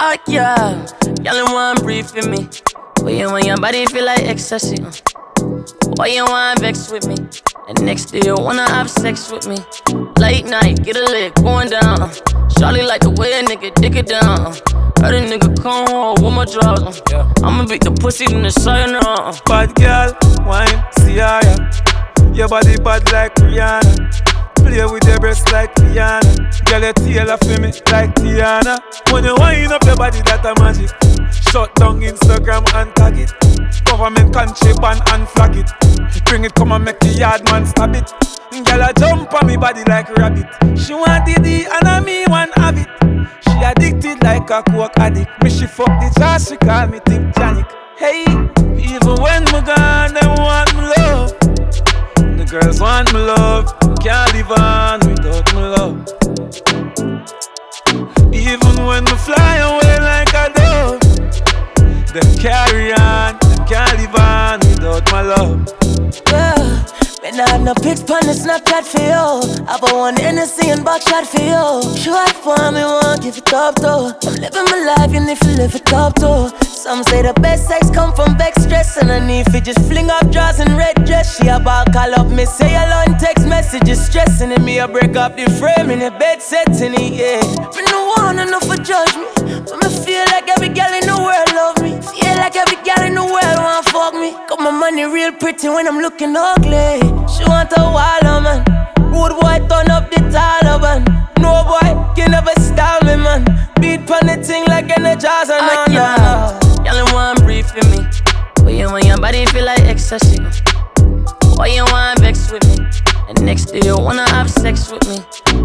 Oh yeah, y'all in one breathe for me. Why you want your body feel like ecstasy? Why you want vex with me? And next day you wanna have sex with me. Late night, get a leg going down. Charlie like the way a nigga dick it down. Heard a nigga come home with my drawers on. Yeah. I'ma beat the pussy in the sayonara. Bad girl, wine, see ya. Your body bad like Rihanna. Play with your breasts like Rihanna. Girl, your tail off me like Tiana. When you wind up your body, that a magic. Shut down Instagram and tag it. Government country ban and flag it. Bring it, come and make the yard man stab it. Girl, I jump on me body like rabbit. She want the D and I me want have it. She addicted like a coke addict. Me she fuck the jazz, she call me Tip Janik. Hey, even when me gone, them want me love. The girls want me love. Can't live on without me love. Even when me fly away like a dove, them carry on. Them can't live on without my love. Man, I have no pics on the Snapchat for you. I bought one Hennessy and backshot for you. Short for me, won't give it up though. I'm living my life, and if you live it up though. Some say the best sex come from back stress, and I need to just fling up drawers and red dress. She about call up me, say hello and text messages, stressing in me. I break up the frame in the bed setting it, yeah. Me no want enough for judge me, but me feel like every girl in the world love me. Feel like every girl in the world want fuck me. Got my money real pretty when I'm looking ugly. She want a waller man. Rude boy turn up the Taliban. No boy can never stop me man. Beat pon the thing like in the jazz and on yeah. Y'all in one breathe for me. Why you want your body feel like ecstasy? Why you want vex with me? And next day you wanna have sex with me?